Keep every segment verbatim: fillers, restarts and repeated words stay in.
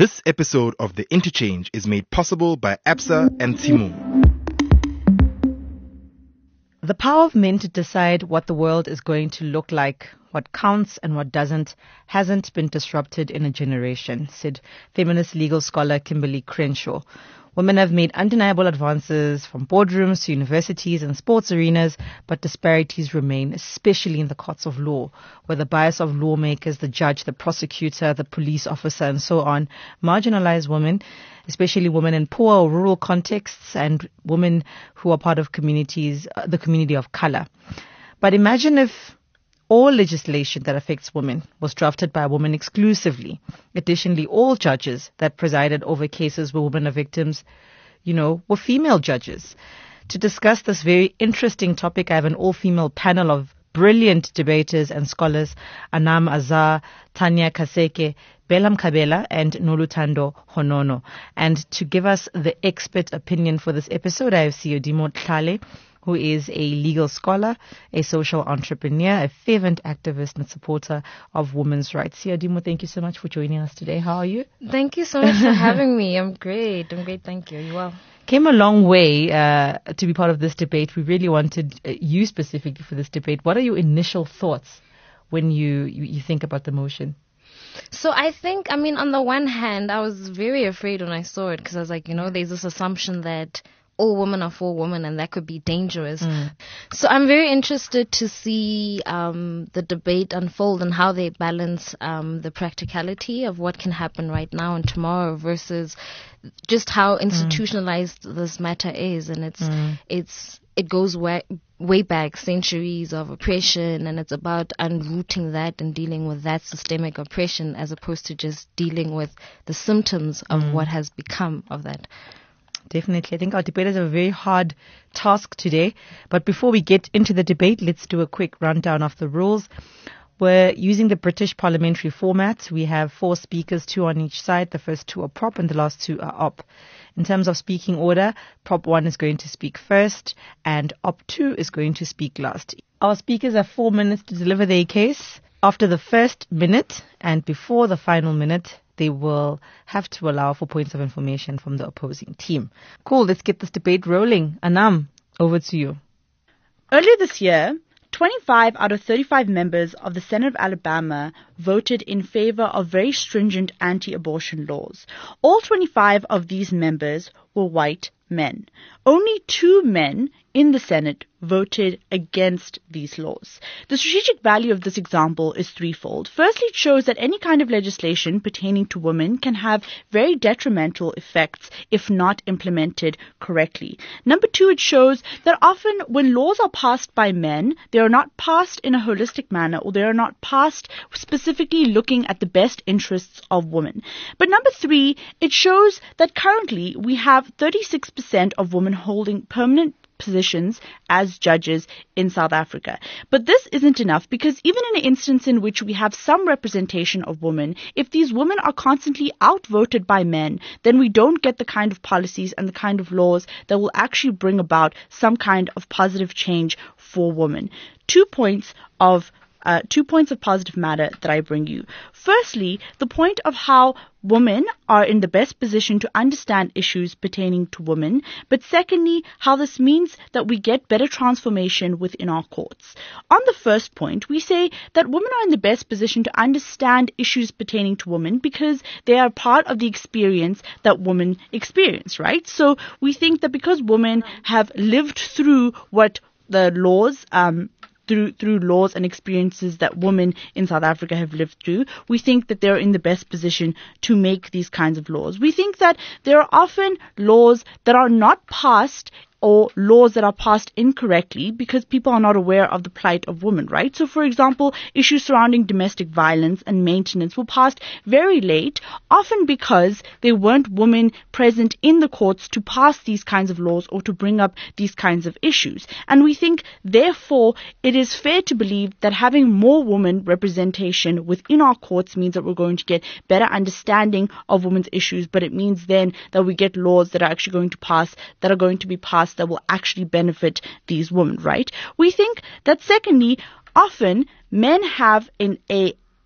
This episode of The Interchange is made possible by Absa and Timo. The power of men to decide what the world is going to look like, what counts and what doesn't, hasn't been disrupted in a generation, said feminist legal scholar Kimberly Crenshaw. Women have made undeniable advances from boardrooms to universities and sports arenas, but disparities remain, especially in the courts of law, where the bias of lawmakers, the judge, the prosecutor, the police officer, and so on, marginalize women, especially women in poor or rural contexts and women who are part of communities, uh, the community of color. But imagine if all legislation that affects women was drafted by a woman exclusively. Additionally, all judges that presided over cases where women are victims, you know, were female judges. To discuss this very interesting topic, I have an all-female panel of brilliant debaters and scholars, Anam Azar, Tanya Kaseke, Belam Kabela, and Noluthando Honono. And to give us the expert opinion for this episode, I have Siodimo Tlale, who is a legal scholar, a social entrepreneur, a fervent activist and supporter of women's rights. Siodimo, thank you so much for joining us today. How are you? Thank you so much for having me. I'm great. I'm great. Thank you. You well? Came a long way uh, to be part of this debate. We really wanted uh, you specifically for this debate. What are your initial thoughts when you, you, you think about the motion? So I think, I mean, on the one hand, I was very afraid when I saw it because I was like, you know, there's this assumption that all women are for women and that could be dangerous. Mm. So I'm very interested to see um, the debate unfold and how they balance um, the practicality of what can happen right now and tomorrow versus just how institutionalized mm. this matter is. And it's mm. it's it goes way, way back centuries of oppression, and it's about unrooting that and dealing with that systemic oppression as opposed to just dealing with the symptoms of mm. what has become of that. Definitely. I think our debaters have a very hard task today. But before we get into the debate, let's do a quick rundown of the rules. We're using the British parliamentary format. We have four speakers, two on each side. The first two are prop and the last two are op. In terms of speaking order, prop one is going to speak first and op two is going to speak last. Our speakers have four minutes to deliver their case. After the first minute and before the final minute, they will have to allow for points of information from the opposing team. Cool, let's get this debate rolling. Anam, over to you. Earlier this year, twenty-five out of thirty-five members of the Senate of Alabama voted in favor of very stringent anti-abortion laws. All twenty-five of these members were white men. Only two men in the Senate voted against these laws. The strategic value of this example is threefold. Firstly, it shows that any kind of legislation pertaining to women can have very detrimental effects if not implemented correctly. Number two, it shows that often when laws are passed by men, they are not passed in a holistic manner, or they are not passed specifically looking at the best interests of women. But number three, it shows that currently we have thirty-six percent of women holding permanent positions as judges in South Africa. But this isn't enough, because even in an instance in which we have some representation of women, if these women are constantly outvoted by men, then we don't get the kind of policies and the kind of laws that will actually bring about some kind of positive change for women. Two points of Uh, two points of positive matter that I bring you. Firstly, the point of how women are in the best position to understand issues pertaining to women. But secondly, how this means that we get better transformation within our courts. On the first point, we say that women are in the best position to understand issues pertaining to women because they are part of the experience that women experience, right? So we think that because women have lived through what the laws, um, Through, through laws and experiences that women in South Africa have lived through, we think that they're in the best position to make these kinds of laws. We think that there are often laws that are not passed or laws that are passed incorrectly because people are not aware of the plight of women, right? So, for example, issues surrounding domestic violence and maintenance were passed very late, often because there weren't women present in the courts to pass these kinds of laws or to bring up these kinds of issues. And we think, therefore, it is fair to believe that having more women representation within our courts means that we're going to get better understanding of women's issues, but it means then that we get laws that are actually going to pass, that are going to be passed that will actually benefit these women, right? We think that secondly, often men have in a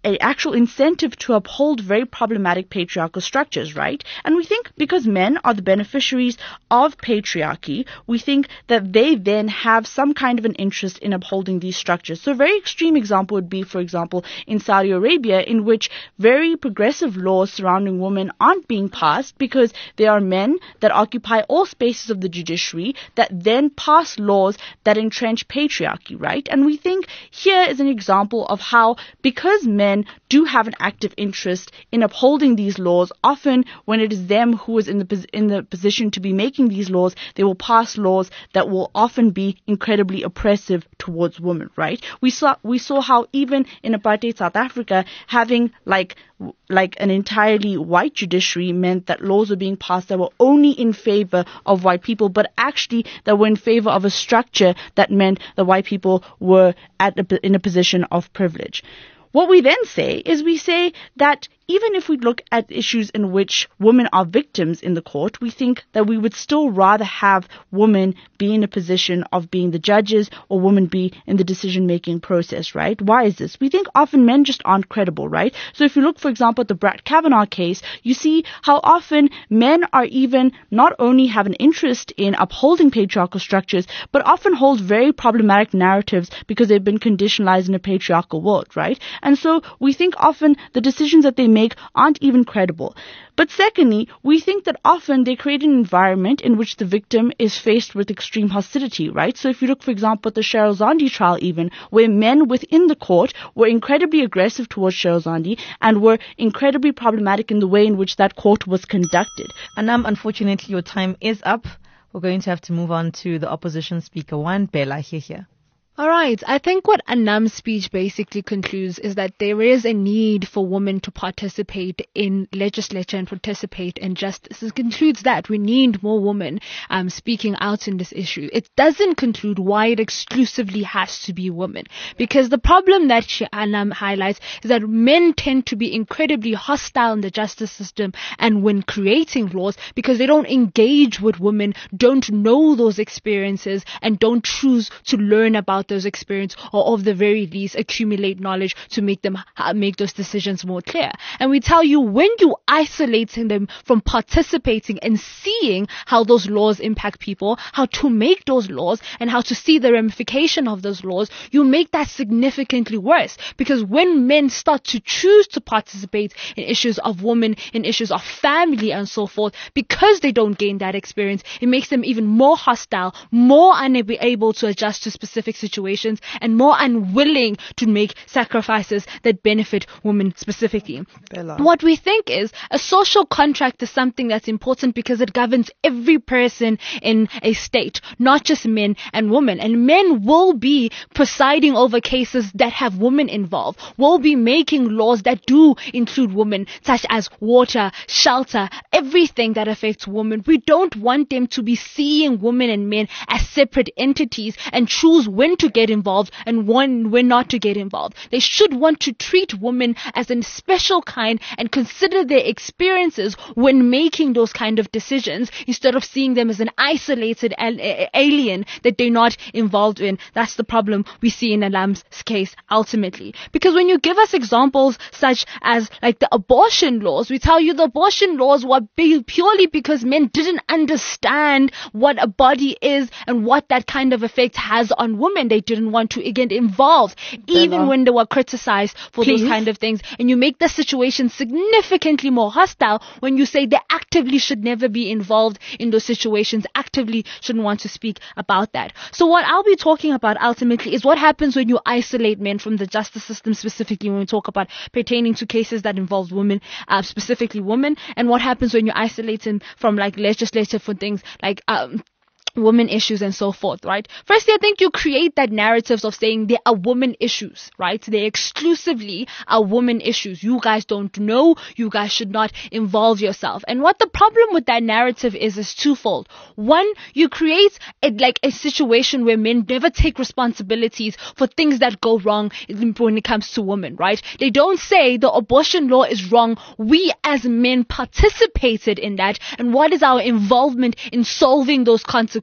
an actual incentive to uphold very problematic patriarchal structures, right? And we think because men are the beneficiaries of patriarchy, we think that they then have some kind of an interest in upholding these structures. So a very extreme example would be, for example, in Saudi Arabia, in which very progressive laws surrounding women aren't being passed because there are men that occupy all spaces of the judiciary that then pass laws that entrench patriarchy, right? And we think here is an example of how, because men do have an active interest in upholding these laws, often when it is them who is in the in the position to be making these laws, they will pass laws that will often be incredibly oppressive towards women, right? We saw we saw how even in apartheid South Africa, having like like an entirely white judiciary meant that laws were being passed that were only in favor of white people, but actually that were in favor of a structure that meant that white people were at a, in a position of privilege. What we then say is we say that even if we look at issues in which women are victims in the court, we think that we would still rather have women be in a position of being the judges or women be in the decision-making process, right? Why is this? We think often men just aren't credible, right? So if you look, for example, at the Brett Kavanaugh case, you see how often men are even not only have an interest in upholding patriarchal structures, but often hold very problematic narratives because they've been conditionalized in a patriarchal world, right? And so we think often the decisions that they make aren't even credible. But secondly, we think that often they create an environment in which the victim is faced with extreme hostility, right? So if you look, for example, at the Cheryl Zondi trial even, where men within the court were incredibly aggressive towards Cheryl Zondi and were incredibly problematic in the way in which that court was conducted. Anam, unfortunately, your time is up. We're going to have to move on to the opposition speaker one, Bella, here, here. All right. I think what Anam's speech basically concludes is that there is a need for women to participate in legislature and participate in justice. It concludes that we need more women um, speaking out in this issue. It doesn't conclude why it exclusively has to be women, because the problem that she, Anam highlights is that men tend to be incredibly hostile in the justice system and when creating laws because they don't engage with women, don't know those experiences, and don't choose to learn about those experiences, or of the very least accumulate knowledge to make them uh, make those decisions more clear. And we tell you, when you isolating them from participating and seeing how those laws impact people, how to make those laws and how to see the ramification of those laws, you make that significantly worse. Because when men start to choose to participate in issues of women, in issues of family and so forth, because they don't gain that experience, it makes them even more hostile, more unable to adjust to specific situations, and more unwilling to make sacrifices that benefit women specifically. Bella. What we think is a social contract is something that's important because it governs every person in a state, not just men and women. And men will be presiding over cases that have women involved, will be making laws that do include women, such as water, shelter, everything that affects women. We don't want them to be seeing women and men as separate entities and choose when to get involved and when, when not to get involved. They should want to treat women as a special kind and consider their experiences when making those kind of decisions instead of seeing them as an isolated alien that they're not involved in. That's the problem we see in Alam's case ultimately. Because when you give us examples such as like the abortion laws, we tell you the abortion laws were purely because men didn't understand what a body is and what that kind of effect has on women. They didn't want to get involved, even Bella. When they were criticized for Please. Those kind of things. And you make the situation significantly more hostile when you say they actively should never be involved in those situations, actively shouldn't want to speak about that. So what I'll be talking about ultimately is what happens when you isolate men from the justice system, specifically when we talk about pertaining to cases that involve women, uh, specifically women, and what happens when you isolate them from like legislative for things like um women issues and so forth, right? Firstly, I think you create that narratives of saying they are women issues, right? They exclusively are women issues. You guys don't know. You guys should not involve yourself. And what the problem with that narrative is, is twofold. One, you create a, like a situation where men never take responsibilities for things that go wrong when it comes to women, right? They don't say the abortion law is wrong. We as men participated in that. And what is our involvement in solving those consequences?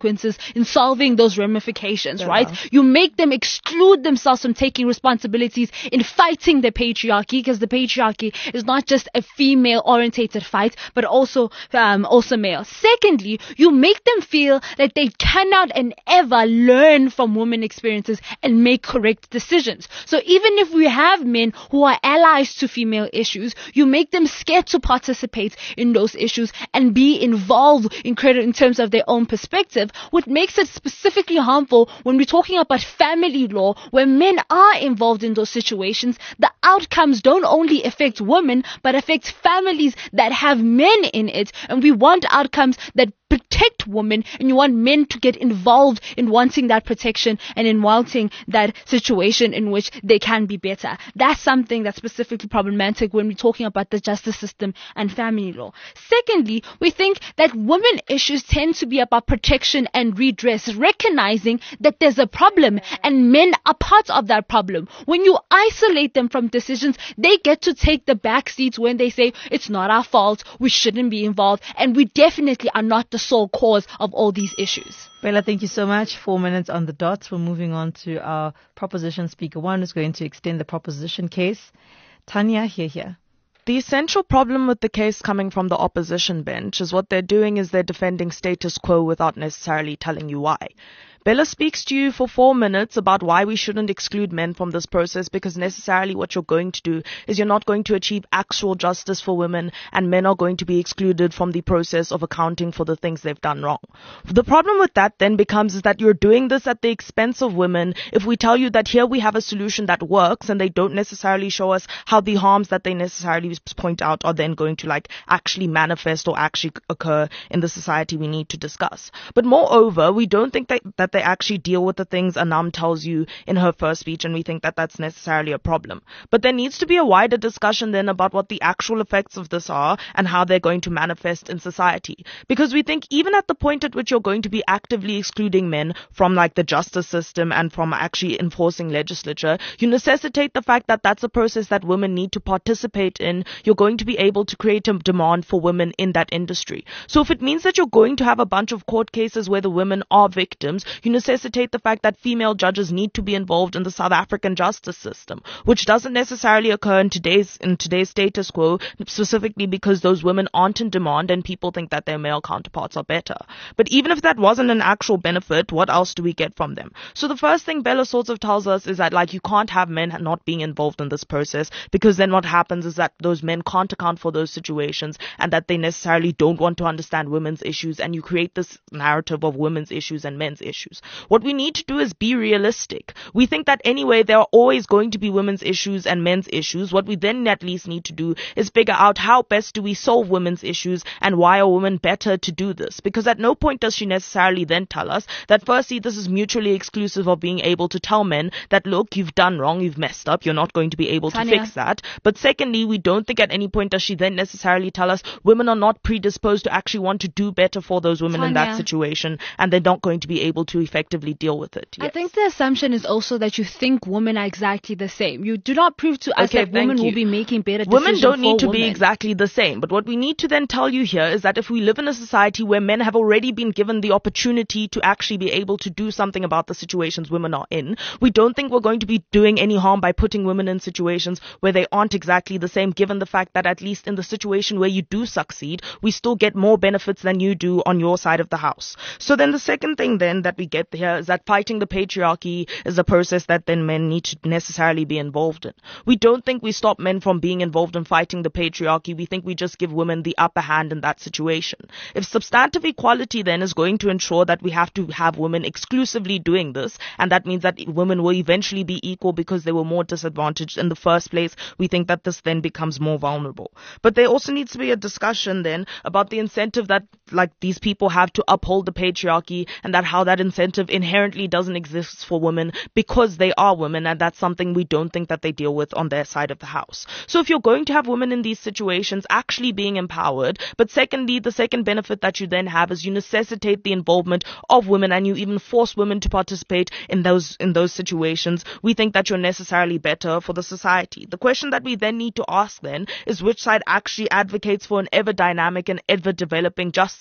consequences in solving those ramifications, yeah. right? You make them exclude themselves from taking responsibilities in fighting the patriarchy, because the patriarchy is not just a female-orientated fight, but also um, also male. Secondly, you make them feel that they cannot and ever learn from women experiences and make correct decisions. So even if we have men who are allies to female issues, you make them scared to participate in those issues and be involved in credit in terms of their own perspective, which makes it specifically harmful when we're talking about family law, where men are involved in those situations. The outcomes don't only affect women, but affect families that have men in it. And we want outcomes that protect women, and you want men to get involved in wanting that protection and in wanting that situation in which they can be better. That's something that's specifically problematic when we're talking about the justice system and family law. Secondly, we think that women issues tend to be about protection and redress, recognizing that there's a problem and men are part of that problem. When you isolate them from decisions, they get to take the back seats when they say, it's not our fault, we shouldn't be involved, and we definitely are not the sole cause of all these issues. Bella, thank you so much. Four minutes on the dot. We're moving on to our proposition speaker one, who's going to extend the proposition case. Tanya, here, here. The essential problem with the case coming from the opposition bench is what they're doing is they're defending status quo without necessarily telling you why. Bella speaks to you for four minutes about why we shouldn't exclude men from this process, because necessarily what you're going to do is you're not going to achieve actual justice for women, and men are going to be excluded from the process of accounting for the things they've done wrong. The problem with that then becomes is that you're doing this at the expense of women. If we tell you that here we have a solution that works, and they don't necessarily show us how the harms that they necessarily point out are then going to like actually manifest or actually occur in the society we need to discuss. But moreover, we don't think that, that they actually deal with the things Anam tells you in her first speech, and we think that that's necessarily a problem. But there needs to be a wider discussion then about what the actual effects of this are and how they're going to manifest in society. Because we think even at the point at which you're going to be actively excluding men from like the justice system and from actually enforcing legislature, you necessitate the fact that that's a process that women need to participate in. You're going to be able to create a demand for women in that industry. So if it means that you're going to have a bunch of court cases where the women are victims, you necessitate the fact that female judges need to be involved in the South African justice system, which doesn't necessarily occur in today's in today's status quo, specifically because those women aren't in demand and people think that their male counterparts are better. But even if that wasn't an actual benefit, what else do we get from them? So the first thing Bella sort of tells us is that like you can't have men not being involved in this process, because then what happens is that those men can't account for those situations and that they necessarily don't want to understand women's issues, and you create this narrative of women's issues and men's issues. What we need to do is be realistic. We think that anyway there are always going to be women's issues and men's issues. What we then at least need to do is figure out how best do we solve women's issues and why are women better to do this, because at no point does she necessarily then tell us that firstly this is mutually exclusive of being able to tell men that look, you've done wrong, you've messed up, you're not going to be able Tanya. to fix that. But secondly, we don't think at any point does she then necessarily tell us women are not predisposed to actually want to do better for those women Tanya. in that situation, and they're not going to be able to effectively deal with it. Yes. I think the assumption is also that you think women are exactly the same. You do not prove to us Okay, that women thank will you. be making better decisions. Women don't need for to be women. exactly the same. But what we need to then tell you here is that if we live in a society where men have already been given the opportunity to actually be able to do something about the situations women are in, we don't think we're going to be doing any harm by putting women in situations where they aren't exactly the same, given the fact that at least in the situation where you do succeed, we still get more benefits than you do on your side of the house. So then the second thing then that we get here is that fighting the patriarchy is a process that then men need to necessarily be involved in. We don't think we stop men from being involved in fighting the patriarchy. We think we just give women the upper hand in that situation. If substantive equality then is going to ensure that we have to have women exclusively doing this, and that means that women will eventually be equal because they were more disadvantaged in the first place, we think that this then becomes more vulnerable. But there also needs to be a discussion then about the incentive that like these people have to uphold the patriarchy, and that how that incentive inherently doesn't exist for women because they are women, and that's something we don't think that they deal with on their side of the house. So if you're going to have women in these situations actually being empowered, but secondly, the second benefit that you then have is you necessitate the involvement of women, and you even force women to participate in those in those situations, we think that you're necessarily better for the society. The question that we then need to ask then is which side actually advocates for an ever dynamic and ever developing justice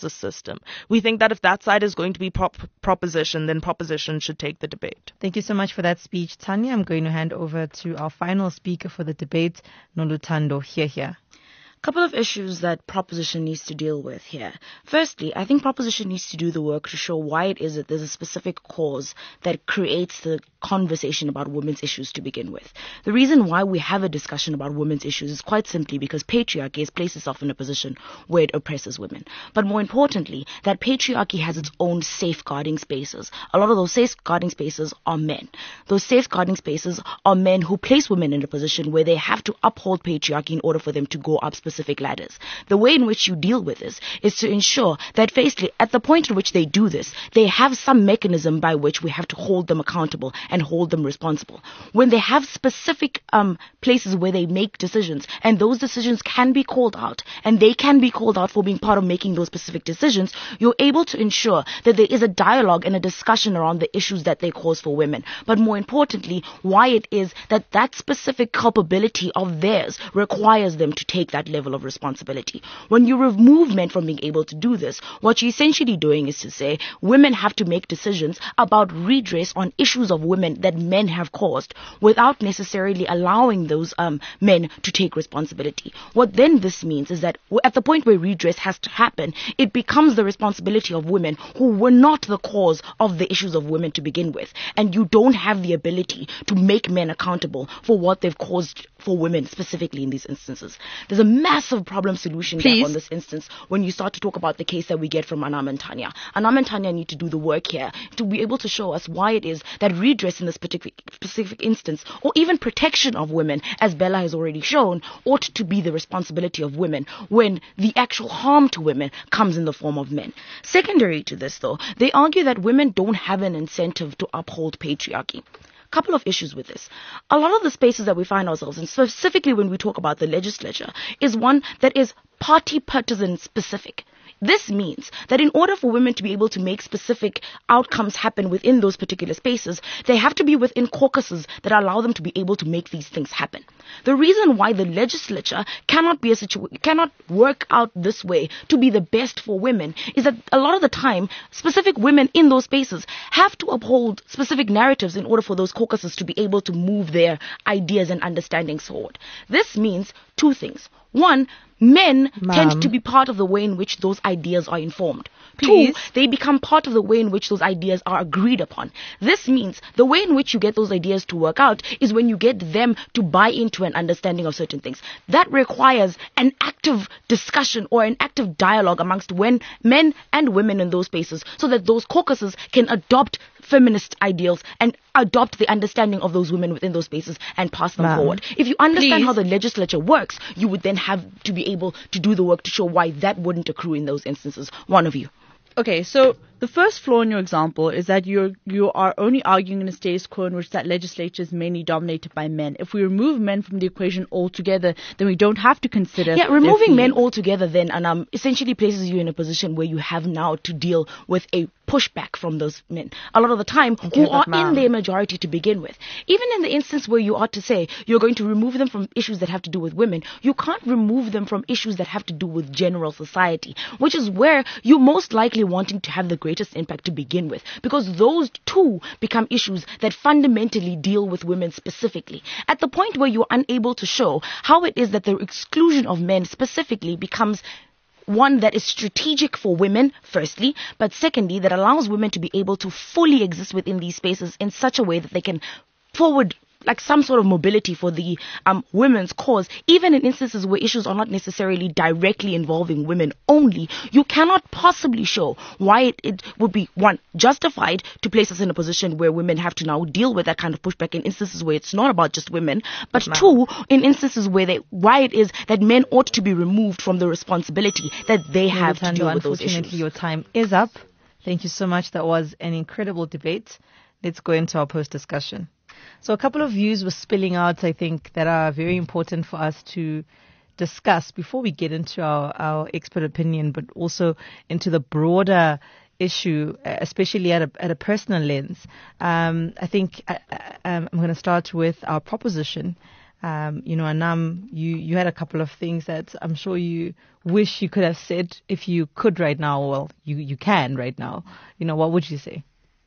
justice system. We think that if that side is going to be prop- proposition, then proposition should take the debate. Thank you so much for that speech, Tanya. I'm going to hand over to our final speaker for the debate, Noluthando Here. Couple of issues that proposition needs to deal with here. Firstly, I think proposition needs to do the work to show why it is that there's a specific cause that creates the conversation about women's issues to begin with. The reason why we have a discussion about women's issues is quite simply because patriarchy has placed itself in a position where it oppresses women. But more importantly, that patriarchy has its own safeguarding spaces. A lot of those safeguarding spaces are men. Those safeguarding spaces are men who place women in a position where they have to uphold patriarchy in order for them to go up specific specific ladders. The way in which you deal with this is to ensure that firstly, at the point at which they do this, they have some mechanism by which we have to hold them accountable and hold them responsible. When they have specific um, places where they make decisions, and those decisions can be called out, and they can be called out for being part of making those specific decisions, you're able to ensure that there is a dialogue and a discussion around the issues that they cause for women. But more importantly, why it is that that specific culpability of theirs requires them to take that level of responsibility. When you remove men from being able to do this, what you're essentially doing is to say women have to make decisions about redress on issues of women that men have caused without necessarily allowing those um, men to take responsibility. What then this means is that at the point where redress has to happen, it becomes the responsibility of women who were not the cause of the issues of women to begin with, and you don't have the ability to make men accountable for what they've caused for women specifically in these instances. There's a massive problem solution gap on this instance when you start to talk about the case that we get from Anam and Tanya. Anam and Tanya need to do the work here to be able to show us why it is that redress in this particular specific instance, or even protection of women, as Bella has already shown, ought to be the responsibility of women when the actual harm to women comes in the form of men. Secondary to this, though, they argue that women don't have an incentive to uphold patriarchy. Couple of issues with this. A lot of the spaces that we find ourselves in, specifically when we talk about the legislature, is one that is party partisan specific. This means that in order for women to be able to make specific outcomes happen within those particular spaces, they have to be within caucuses that allow them to be able to make these things happen. The reason why the legislature cannot be a situ- cannot work out this way to be the best for women is that a lot of the time, specific women in those spaces have to uphold specific narratives in order for those caucuses to be able to move their ideas and understandings forward. This means two things. One, men Ma'am. tend to be part of the way in which those ideas are informed. Please. Two, they become part of the way in which those ideas are agreed upon. This means the way in which you get those ideas to work out is when you get them to buy into an understanding of certain things. That requires an active discussion or an active dialogue amongst when, men and women in those spaces, so that those caucuses can adopt feminist ideals and adopt the understanding of those women within those spaces and pass them Ma'am. forward. If you understand Please. how the legislature works, you would then have to be able to do the work to show why that wouldn't accrue in those instances. One of you. Okay, so the first flaw in your example is that you're you are only arguing in a status quo in which that legislature is mainly dominated by men. If we remove men from the equation altogether, then we don't have to consider. Yeah, their removing men feelings. altogether then and um essentially places you in a position where you have now to deal with a pushback from those men. A lot of the time, Okay, who but are ma'am. in their majority to begin with. Even in the instance where you are to say you're going to remove them from issues that have to do with women, you can't remove them from issues that have to do with general society, which is where you're most likely wanting to have the greatest impact to begin with, because those two become issues that fundamentally deal with women specifically. At the point where you're unable to show how it is that the exclusion of men specifically becomes one that is strategic for women, firstly, but secondly, that allows women to be able to fully exist within these spaces in such a way that they can forward like some sort of mobility for the um, women's cause, even in instances where issues are not necessarily directly involving women only. You cannot possibly show why it, it would be, one, justified to place us in a position where women have to now deal with that kind of pushback in instances where it's not about just women, but Ma'am. two, in instances where they, why it is that men ought to be removed from the responsibility that they have to Noluthando, deal with those unfortunately, issues. your time is up. Thank you so much. That was an incredible debate. Let's go into our post-discussion. So a couple of views were spilling out, I think, that are very important for us to discuss before we get into our, our expert opinion, but also into the broader issue, especially at a, at a personal lens. Um, I think I, I, I'm going to start with our proposition. Um, you know, Anam, you, you had a couple of things that I'm sure you wish you could have said if you could right now. Well, you, you can right now. You know, what would you say?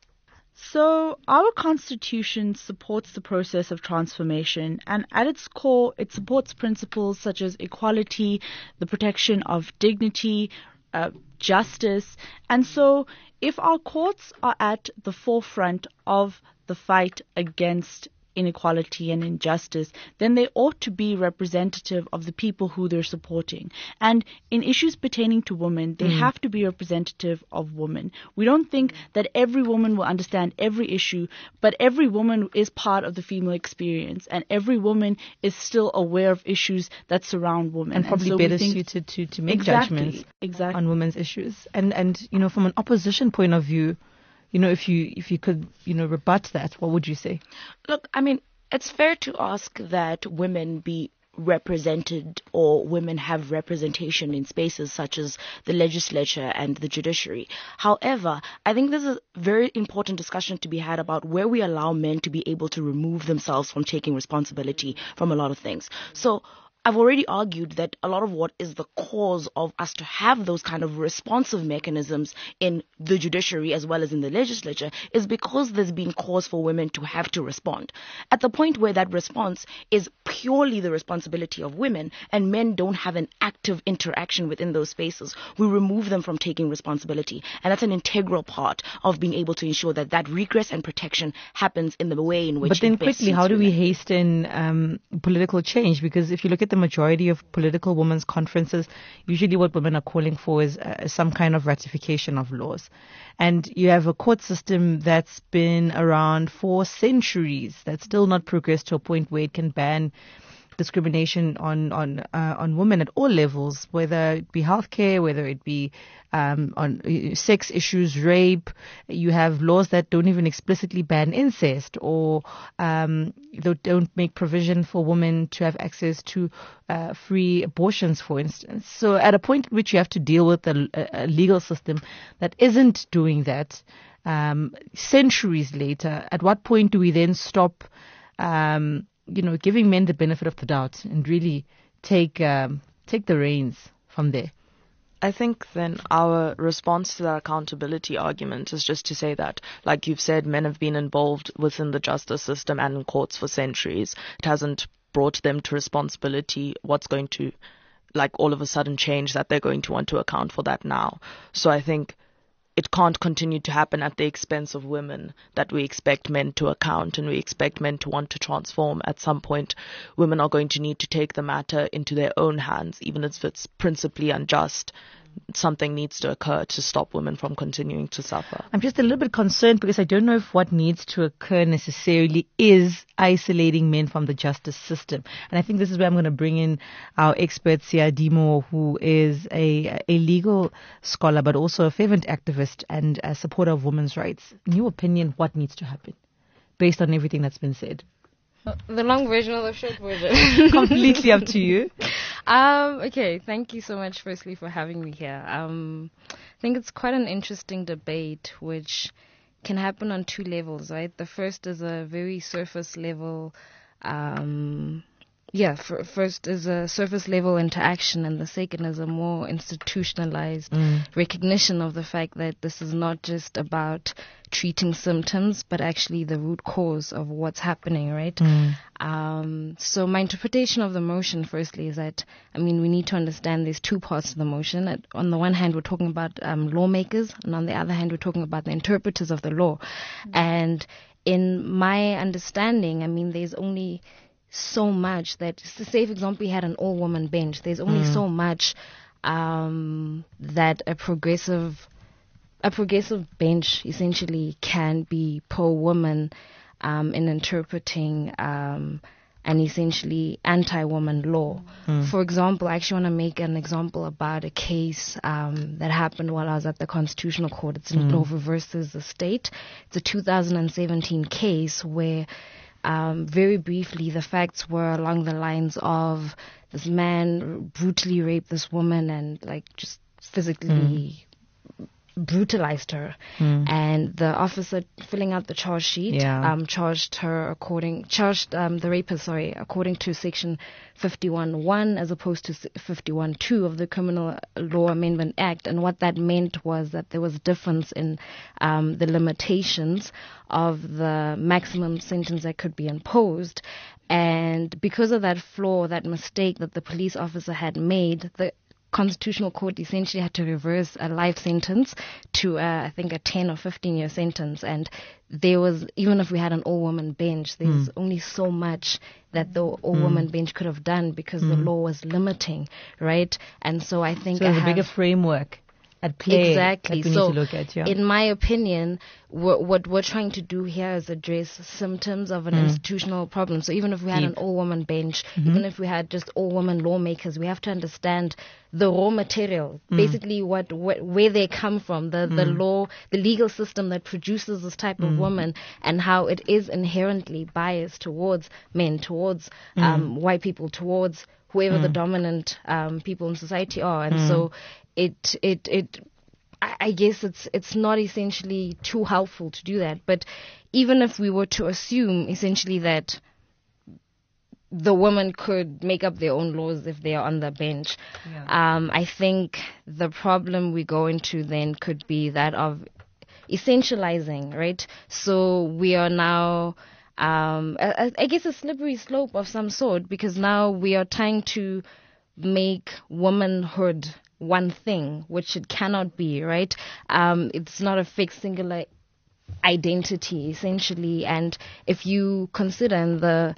So, our constitution supports the process of transformation, and at its core, it supports principles such as equality, the protection of dignity, uh, justice. And so, if our courts are at the forefront of the fight against inequality and injustice, then they ought to be representative of the people who they're supporting. And in issues pertaining to women, they mm. have to be representative of women. We don't think that every woman will understand every issue, but every woman is part of the female experience, and every woman is still aware of issues that surround women. And probably and so better suited to, to make exactly, judgments exactly. on women's issues. And, and, you know, from an opposition point of view, you know, if you if you could, you know, rebut that, what would you say? Look, I mean, it's fair to ask that women be represented or women have representation in spaces such as the legislature and the judiciary. However, I think there's a very important discussion to be had about where we allow men to be able to remove themselves from taking responsibility from a lot of things. So I've already argued that a lot of what is the cause of us to have those kind of responsive mechanisms in the judiciary as well as in the legislature is because there's been cause for women to have to respond. At the point where that response is purely the responsibility of women and men don't have an active interaction within those spaces, we remove them from taking responsibility. And that's an integral part of being able to ensure that that regress and protection happens in the way in which But then it best quickly, how do women. we hasten um, political change? Because if you look at the majority of political women's conferences, usually what women are calling for is uh, some kind of ratification of laws. And you have a court system that's been around for centuries, that's still not progressed to a point where it can ban discrimination on on uh, on women at all levels, whether it be healthcare, whether it be um, on uh, sex issues, rape. You have laws that don't even explicitly ban incest, or um, they don't make provision for women to have access to uh, free abortions, for instance. So at a point at which you have to deal with a, a legal system that isn't doing that, um, centuries later, at what point do we then stop Um, you know, giving men the benefit of the doubt and really take um, take the reins from there? I think then our response to that accountability argument is just to say that, like you've said, men have been involved within the justice system and in courts for centuries. It hasn't brought them to responsibility. What's going to, like, all of a sudden change that they're going to want to account for that now? So I think it can't continue to happen at the expense of women, that we expect men to account and we expect men to want to transform. At some point, women are going to need to take the matter into their own hands, even if it's principally unjust. Something needs to occur to stop women from continuing to suffer. I'm just a little bit concerned because I don't know if what needs to occur necessarily is isolating men from the justice system. And I think this is where I'm going to bring in our expert, Sia Dimo, who is a, a legal scholar, but also a fervent activist and a supporter of women's rights. In your opinion, what needs to happen based on everything that's been said? The long version or the short version? Completely up to you. Um, okay, thank you so much, firstly, for having me here. Um, I think it's quite an interesting debate, which can happen on two levels, right? The first is a very surface level, um, yeah, f- first is a surface level interaction, and the second is a more institutionalized mm. recognition of the fact that this is not just about treating symptoms, but actually the root cause of what's happening, right? Mm. Um, so my interpretation of the motion, firstly, is that, I mean, we need to understand there's two parts to the motion. On the one hand, we're talking about um, lawmakers, and on the other hand, we're talking about the interpreters of the law. Mm. And in my understanding, I mean, there's only so much that, it's a safe example, we had an all-woman bench. There's only mm. so much um, that a progressive a progressive bench essentially can be pro-woman um, in interpreting um, an essentially anti-woman law. Mm. For example, I actually want to make an example about a case um, that happened while I was at the Constitutional Court. It's in Ndlovu versus the state. It's a two thousand seventeen case where Um, very briefly, the facts were along the lines of this man brutally raped this woman and, like, just physically mm. brutalized her, Mm. and the officer filling out the charge sheet Yeah. um, charged her according charged um, the rapist sorry according to section fifty-one one as opposed to fifty-one two of the Criminal Law Amendment Act. And what that meant was that there was a difference in um, the limitations of the maximum sentence that could be imposed. And because of that flaw, that mistake that the police officer had made, the Constitutional Court essentially had to reverse a life sentence to, uh, I think, a ten or fifteen year sentence. And there was, even if we had an all-woman bench, there's mm. only so much that the all-woman mm. bench could have done because mm. the law was limiting, right? And so I think so there's I a have, bigger framework at play exactly. that we so need to look at. Yeah. In my opinion, what, what we're trying to do here is address symptoms of an Mm. institutional problem. So even if we had Deep. an all-woman bench, Mm-hmm. even if we had just all-woman lawmakers, we have to understand the raw material, Mm. basically what, what where they come from, the, the Mm. law, the legal system that produces this type of Mm. woman, and how it is inherently biased towards men, towards Mm. um, white people, towards whoever Mm. the dominant um, people in society are. And Mm. so it it it I I guess it's it's not essentially too helpful to do that. But even if we were to assume essentially that the women could make up their own laws if they are on the bench, Yeah. um, I think the problem we go into then could be that of essentializing, right? So we are now, um, I, I guess, a slippery slope of some sort, because now we are trying to make womanhood one thing, which it cannot be, right? Um, it's not a fixed singular identity, essentially. And if you consider in the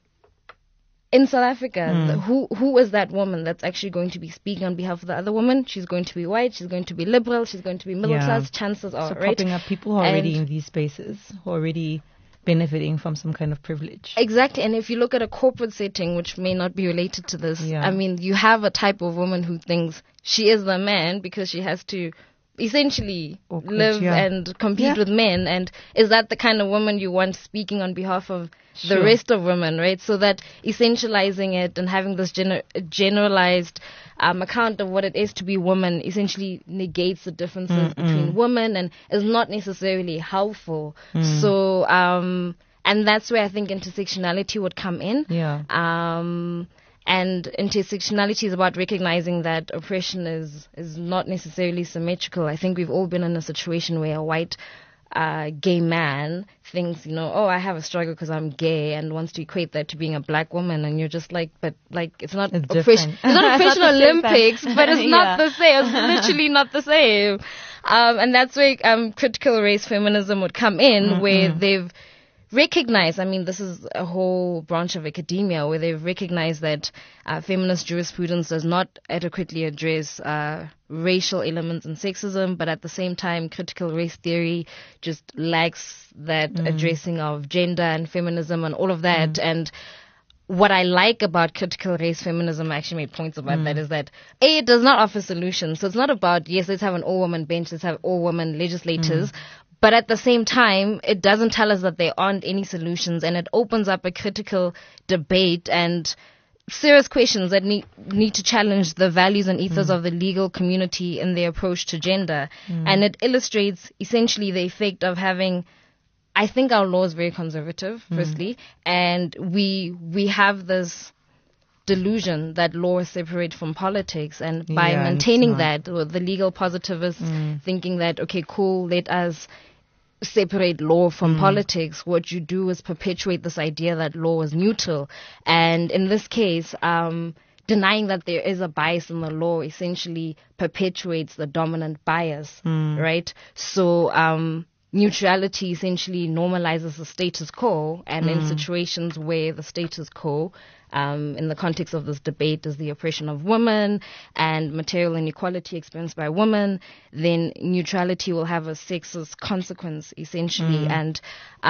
in South Africa, Mm. the, who who is that woman that's actually going to be speaking on behalf of the other woman? She's going to be white, she's going to be liberal, she's going to be middle Yeah. class, chances are, So right? popping up people who are already And- in these spaces, who are already benefiting from some kind of privilege. Exactly, and if you look at a corporate setting, which may not be related to this, Yeah. I mean, you have a type of woman who thinks she is the man because she has to essentially Awkward, live yeah. and compete Yeah. with men. And is that the kind of woman you want speaking on behalf of Sure. the rest of women, right? So that essentializing it and having this gener- generalized um, account of what it is to be woman essentially negates the differences Mm-mm. between women and is not necessarily helpful. Mm. So, um, and that's where I think intersectionality would come in. Yeah. Um, and intersectionality is about recognizing that oppression is, is not necessarily symmetrical. I think we've all been in a situation where a white uh, gay man thinks, you know, oh, I have a struggle because I'm gay, and wants to equate that to being a black woman. And you're just like, but like, it's not It's oppression. different. It's not It's oppression not the same Olympics, thing. but it's not Yeah. the same. It's literally not the same. Um, and that's where um, critical race feminism would come in, Mm-mm. where they've recognize, I mean, this is a whole branch of academia where they've recognized that uh, feminist jurisprudence does not adequately address uh, racial elements and sexism, but at the same time, critical race theory just lacks that Mm. addressing of gender and feminism and all of that. Mm. And what I like about critical race feminism, I actually made points about Mm. that, is that A, it does not offer solutions. So it's not about, yes, let's have an all-woman bench, let's have all-woman legislators. Mm. But at the same time, it doesn't tell us that there aren't any solutions, and it opens up a critical debate and serious questions that need need to challenge the values and ethos Mm. of the legal community in their approach to gender. Mm. And it illustrates essentially the effect of having, I think our law is very conservative, Mm. firstly, and we we have this delusion that law is separate from politics, and by Yeah, and it's maintaining not. that, or the legal positivists Mm. thinking that, okay, cool, let us separate law from Mm. politics, what you do is perpetuate this idea that law is neutral. And in this case, um, denying that there is a bias in the law essentially perpetuates the dominant bias, Mm. right? So, um, neutrality essentially normalizes the status quo, and in Mm. situations where the status quo, um, in the context of this debate, is the oppression of women and material inequality experienced by women, then neutrality will have a sexist consequence, essentially. Mm. And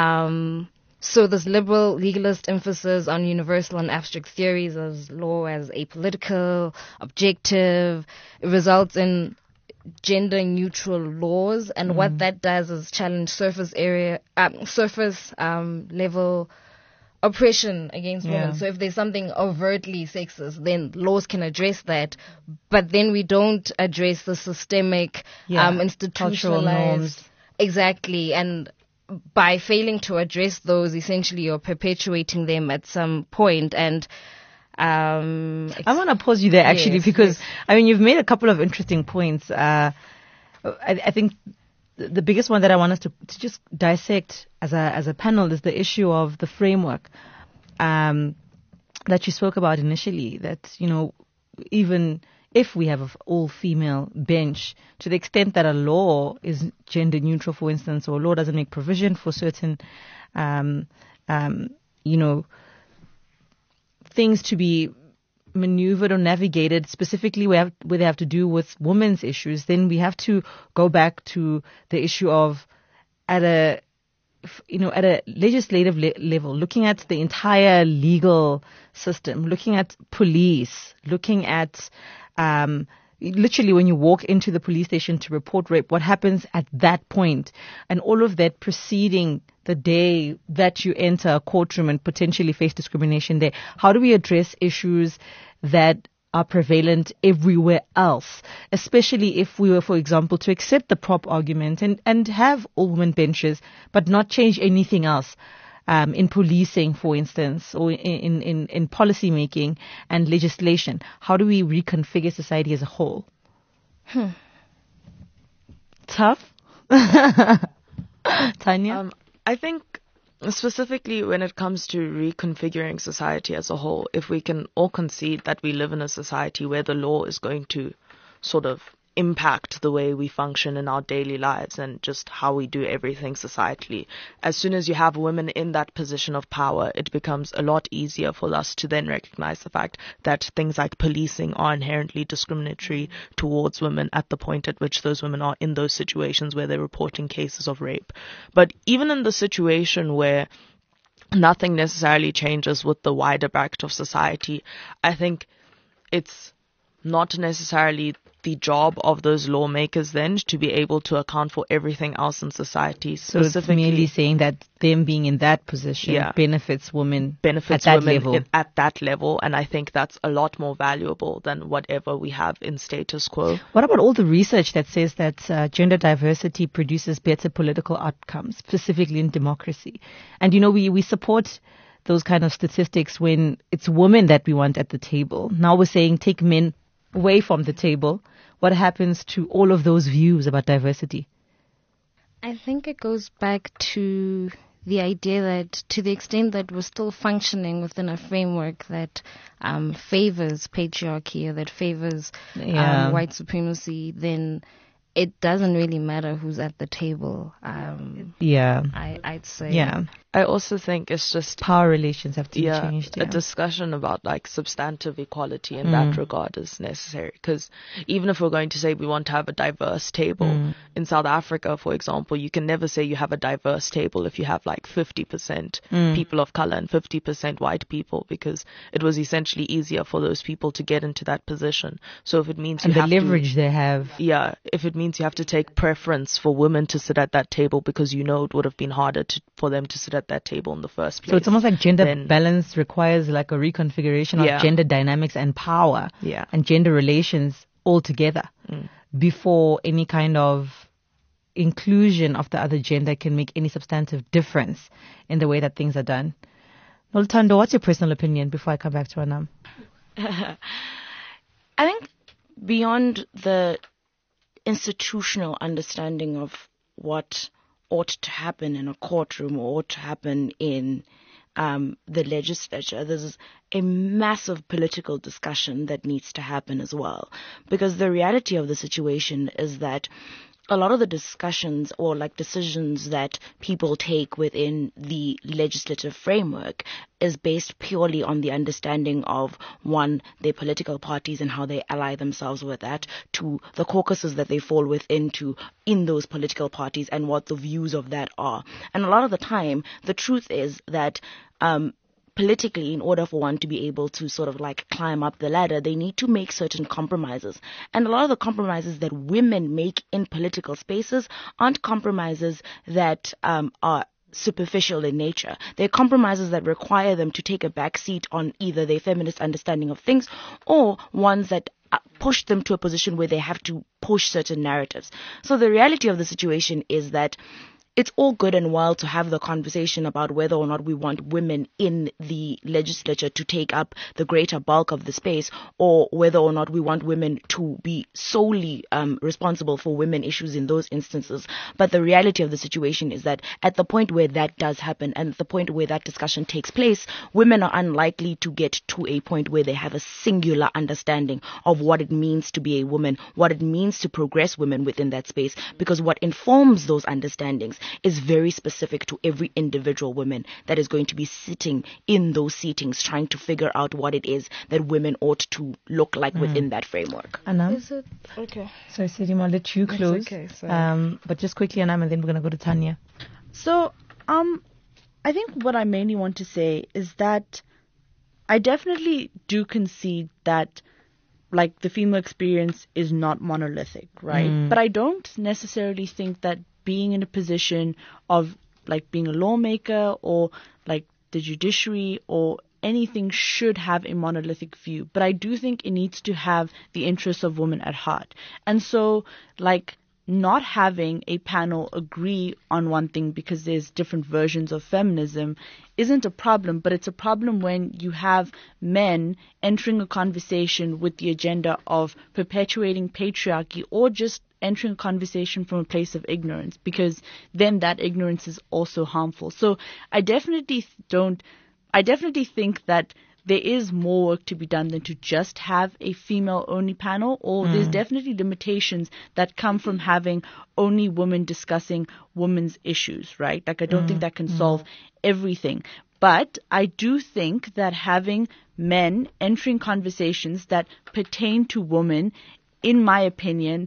um, so this liberal legalist emphasis on universal and abstract theories as law as apolitical, objective, it results in gender neutral laws, and Mm. what that does is challenge surface area, um, surface um, level oppression against Yeah. women. So if there's something overtly sexist, then laws can address that. But then we don't address the systemic, Yeah. um, Cultural institutionalized. norms. Exactly. And by failing to address those, essentially you're perpetuating them at some point. And um, I want to pause you there actually Yes, because yes. I mean you've made a couple of interesting points. Uh, I, I think the the biggest one that I want us to, to just dissect as a as a panel is the issue of the framework um, that you spoke about initially. That you know even if we have an all-female bench, to the extent that a law is gender neutral, for instance, or a law doesn't make provision for certain, um, um, you know, things to be maneuvered or navigated specifically where, have, where they have to do with women's issues, then we have to go back to the issue of at a you know at a legislative le- level, looking at the entire legal system, looking at police, looking at um, literally when you walk into the police station to report rape, what happens at that point, and all of that preceding the day that you enter a courtroom and potentially face discrimination there. How do we address issues that are prevalent everywhere else, especially if we were, for example, to accept the prop argument and, and have all women benches, but not change anything else um, in policing, for instance, or in, in, in policy making and legislation? How do we reconfigure society as a whole? Hmm. Tough? Tanya? Um, I think specifically when it comes to reconfiguring society as a whole, if we can all concede that we live in a society where the law is going to sort of impact the way we function in our daily lives and just how we do everything societally, as soon as you have women in that position of power, it becomes a lot easier for us to then recognize the fact that things like policing are inherently discriminatory towards women at the point at which those women are in those situations where they're reporting cases of rape. But even in the situation where nothing necessarily changes with the wider bracket of society, I think it's not necessarily the job of those lawmakers then to be able to account for everything else in society. So it's merely saying that them being in that position Yeah. benefits women benefits at that women level. in- at that level, and I think that's a lot more valuable than whatever we have in status quo. What about all the research that says that uh, gender diversity produces better political outcomes, specifically in democracy? And, you know, we, we support those kind of statistics when it's women that we want at the table. Now we're saying take men away from the table. What happens to all of those views about diversity? I think it goes back to the idea that to the extent that we're still functioning within a framework that um, favors patriarchy or that favors Yeah. um, white supremacy, then it doesn't really matter who's at the table. Um, Yeah. I, I'd say. Yeah. I also think it's just Power relations have to be yeah, changed. a Yeah. discussion about like substantive equality in Mm. that regard is necessary, because even if we're going to say we want to have a diverse table Mm. in South Africa, for example, you can never say you have a diverse table if you have like fifty percent Mm. people of color and fifty percent white people, because it was essentially easier for those people to get into that position. So if it means and you the have leverage to, they have. yeah, if it means you have to take preference for women to sit at that table because you know it would have been harder to, for them to sit at that table in the first place. So it's almost like gender then- balance requires like a reconfiguration of Yeah. gender dynamics and power Yeah. and gender relations altogether Mm. before any kind of inclusion of the other gender can make any substantive difference in the way that things are done. Nolthando, what's your personal opinion before I come back to Anam? I think beyond the institutional understanding of what ought to happen in a courtroom or ought to happen in um, the legislature, there's a massive political discussion that needs to happen as well. Because the reality of the situation is that a lot of the discussions or like decisions that people take within the legislative framework is based purely on the understanding of, one, their political parties and how they ally themselves with that, two, the caucuses that they fall within to in those political parties and what the views of that are. And a lot of the time, the truth is that um, politically, in order for one to be able to sort of like climb up the ladder, they need to make certain compromises. And a lot of the compromises that women make in political spaces aren't compromises that um, are superficial in nature. They're compromises that require them to take a back seat on either their feminist understanding of things or ones that push them to a position where they have to push certain narratives. So the reality of the situation is that it's all good and well to have the conversation about whether or not we want women in the legislature to take up the greater bulk of the space, or whether or not we want women to be solely um, responsible for women issues in those instances. But the reality of the situation is that at the point where that does happen and at the point where that discussion takes place, women are unlikely to get to a point where they have a singular understanding of what it means to be a woman, what it means to progress women within that space, because what informs those understandings is very specific to every individual woman that is going to be sitting in those seatings trying to figure out what it is that women ought to look like mm. within that framework. Anam? Is it? Okay. So, Sidim, I'll let you close. Okay, um, but just quickly, Anam, and then we're going to go to Tanya. So, um, I think what I mainly want to say is that I definitely do concede that like the female experience is not monolithic, right? Mm. But I don't necessarily think that being in a position of like being a lawmaker or like the judiciary or anything should have a monolithic view. But I do think it needs to have the interests of women at heart. And so like not having a panel agree on one thing because there's different versions of feminism isn't a problem, but it's a problem when you have men entering a conversation with the agenda of perpetuating patriarchy or just entering a conversation from a place of ignorance, because then that ignorance is also harmful. So I definitely don't, I definitely think that there is more work to be done than to just have a female-only panel, or mm. there's definitely limitations that come from having only women discussing women's issues, right? Like, I don't mm. think that can mm. solve everything. But I do think that having men entering conversations that pertain to women, in my opinion,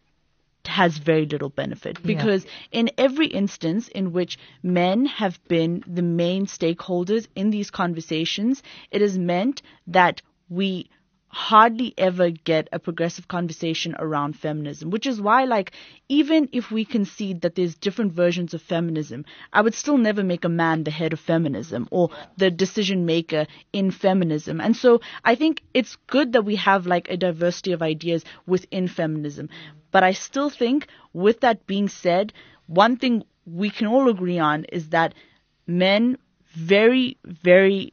has very little benefit, because yeah. in every instance in which men have been the main stakeholders in these conversations, it has meant that we hardly ever get a progressive conversation around feminism, which is why, like, even if we concede that there's different versions of feminism, I would still never make a man the head of feminism or the decision maker in feminism. And so I think it's good that we have like a diversity of ideas within feminism. But I still think, with that being said, one thing we can all agree on is that men very, very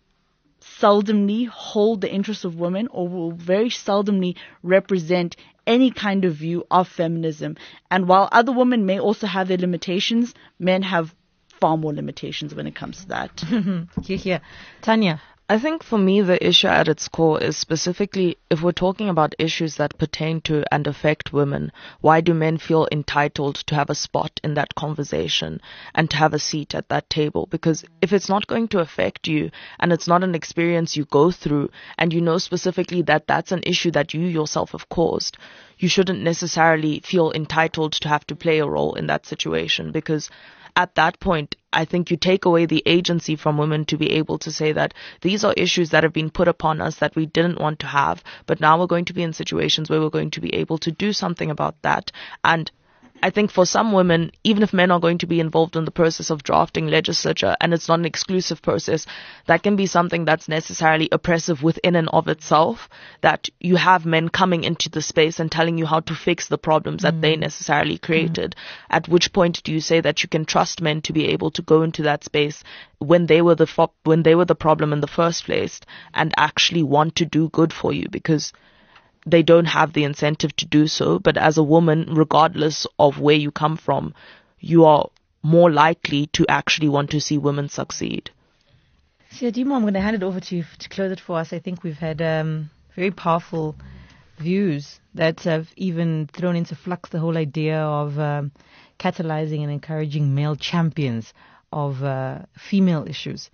seldomly hold the interests of women, or will very seldomly represent any kind of view of feminism. And while other women may also have their limitations, men have far more limitations when it comes to that. Here, here. Tanya. I think for me, the issue at its core is specifically, if we're talking about issues that pertain to and affect women, why do men feel entitled to have a spot in that conversation and to have a seat at that table? Because if it's not going to affect you and it's not an experience you go through, and you know specifically that that's an issue that you yourself have caused, you shouldn't necessarily feel entitled to have to play a role in that situation, because at that point, I think you take away the agency from women to be able to say that these are issues that have been put upon us that we didn't want to have, but now we're going to be in situations where we're going to be able to do something about that. And I think for some women, even if men are going to be involved in the process of drafting legislature, and it's not an exclusive process, that can be something that's necessarily oppressive within and of itself, that you have men coming into the space and telling you how to fix the problems that mm. they necessarily created. Mm. At which point do you say that you can trust men to be able to go into that space when they were the fo- when they were the problem in the first place, and actually want to do good for you? Because they don't have the incentive to do so. But as a woman, regardless of where you come from, you are more likely to actually want to see women succeed. Siadimo, I'm going to hand it over to you to close it for us. I think we've had um, very powerful views that have even thrown into flux the whole idea of um, catalyzing and encouraging male champions of uh, female issues,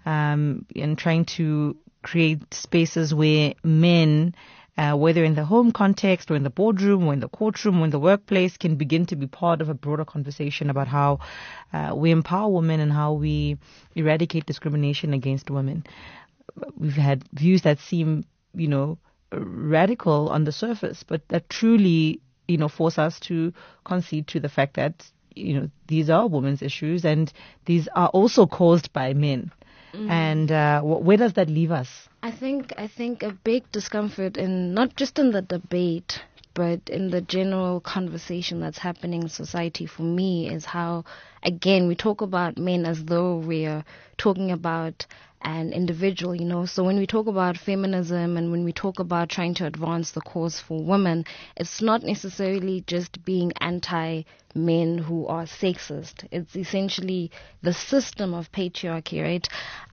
um, and trying to create spaces where men, Uh, whether in the home context or in the boardroom or in the courtroom or in the workplace, can begin to be part of a broader conversation about how uh, we empower women and how we eradicate discrimination against women. We've had views that seem, you know, radical on the surface, but that truly, you know, force us to concede to the fact that, you know, these are women's issues and these are also caused by men. Mm. And uh, wh- where does that leave us? I think I think a big discomfort in not just in the debate, but in the general conversation that's happening in society for me is how, again, we talk about men as though we're talking about an individual, you know. So when we talk about feminism and when we talk about trying to advance the cause for women, it's not necessarily just being anti-men who are sexist. It's essentially the system of patriarchy, right?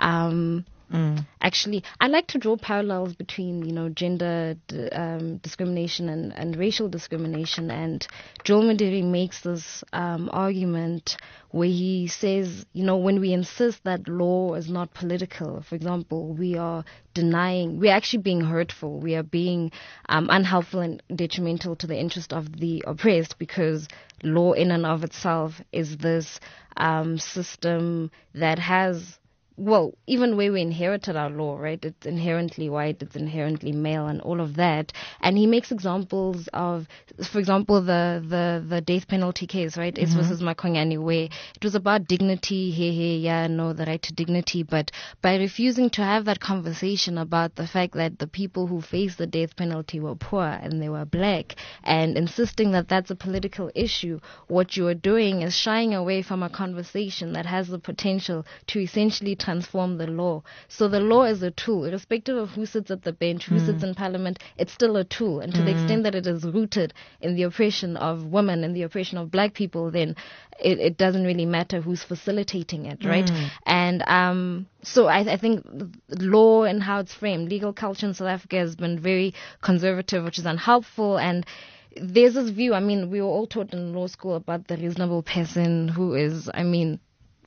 Um, Mm. Actually, I like to draw parallels between, you know, gender d- um, discrimination and, and racial discrimination. And Joel Madiri makes this um, argument where he says, you know, when we insist that law is not political, for example, we are denying, we're actually being hurtful. We are being um, unhelpful and detrimental to the interest of the oppressed, because law in and of itself is this um, system that has, well, even where we inherited our law, right? It's inherently white, it's inherently male and all of that. And he makes examples of, for example, the, the, the death penalty case, right? Mm-hmm. S versus Makongani, where it was about dignity, hey, hey, yeah, no, the right to dignity. But by refusing to have that conversation about the fact that the people who faced the death penalty were poor and they were black, and insisting that that's a political issue, what you are doing is shying away from a conversation that has the potential to essentially transform the law. So the law is a tool, irrespective of who sits at the bench, who mm. sits in parliament, it's still a tool. And to mm. the extent that it is rooted in the oppression of women and the oppression of black people, then it, it doesn't really matter who's facilitating it, right? Mm. And um, so I, I think law and how it's framed, legal culture in South Africa has been very conservative, which is unhelpful. And there's this view, I mean, we were all taught in law school about the reasonable person who is, I mean,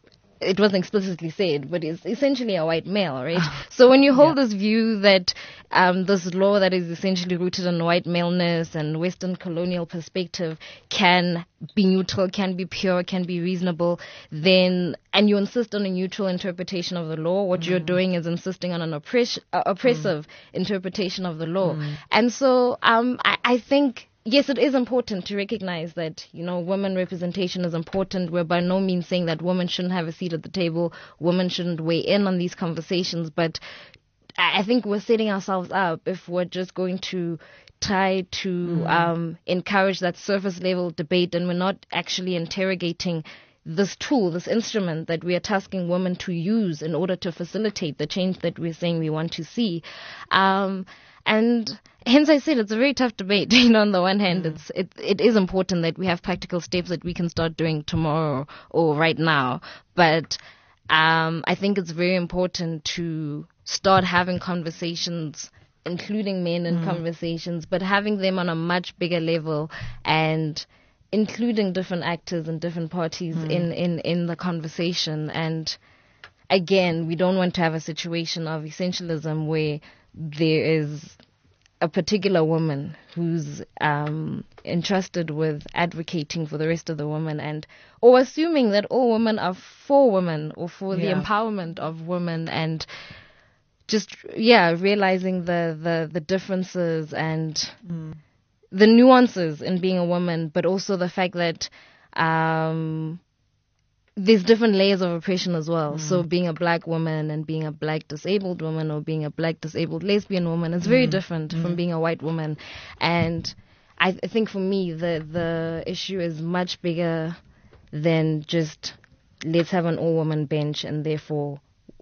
it wasn't explicitly said, but it's essentially a white male, right? So when you hold yeah. this view that um, this law that is essentially rooted in white maleness and Western colonial perspective can be neutral, can be pure, can be reasonable, then, and you insist on a neutral interpretation of the law, what mm. you're doing is insisting on an oppress- uh, oppressive mm. interpretation of the law. Mm. And so um, I, I think... yes, it is important to recognize that, you know, women representation is important. We're by no means saying that women shouldn't have a seat at the table, women shouldn't weigh in on these conversations, but I think we're setting ourselves up if we're just going to try to mm. um, encourage that surface level debate, and we're not actually interrogating this tool, this instrument that we are tasking women to use in order to facilitate the change that we're saying we want to see. Um, and hence I said it's a very tough debate. You know, on the one hand, mm. it's it it is important that we have practical steps that we can start doing tomorrow or right now. But um, I think it's very important to start having conversations, including men in mm. conversations, but having them on a much bigger level and including different actors and different parties mm. in, in, in the conversation. And again, we don't want to have a situation of essentialism where there is a particular woman who's um, entrusted with advocating for the rest of the women, and or assuming that all women are for women or for yeah. the empowerment of women, and just yeah realizing the the, the differences and mm. the nuances in being a woman, but also the fact that um, there's different layers of oppression as well. Mm. So being a black woman and being a black disabled woman, or being a black disabled lesbian woman, is very mm. different mm. from being a white woman. And I, th- I think for me, the the issue is much bigger than just let's have an all-woman bench and therefore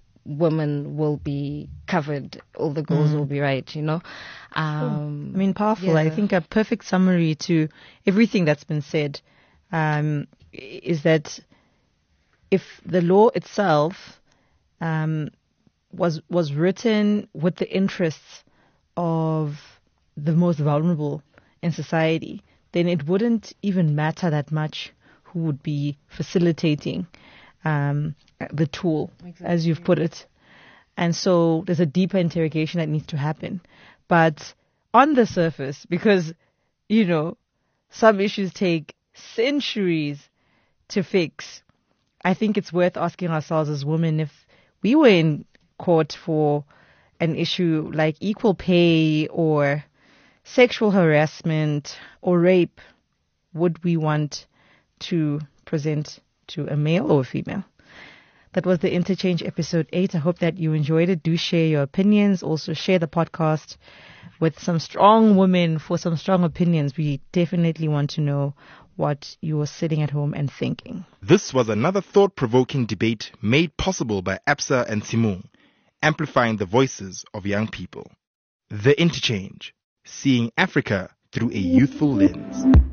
women will be covered, all the goals mm. will be right, you know. Um, I mean, powerful. Yeah. I think a perfect summary to everything that's been said um, is that if the law itself um, was was written with the interests of the most vulnerable in society, then it wouldn't even matter that much who would be facilitating um, the tool, exactly. as you've put it. And so there's a deeper interrogation that needs to happen. But on the surface, because, you know, some issues take centuries to fix, I think it's worth asking ourselves as women, if we were in court for an issue like equal pay or sexual harassment or rape, would we want to present to a male or a female. That was the Interchange episode eight. I hope that you enjoyed it. Do share your opinions. Also share the podcast with some strong women for some strong opinions. We definitely want to know what you are sitting at home and thinking. This was another thought-provoking debate made possible by Absa and Simone, amplifying the voices of young people. The Interchange, seeing Africa through a youthful lens.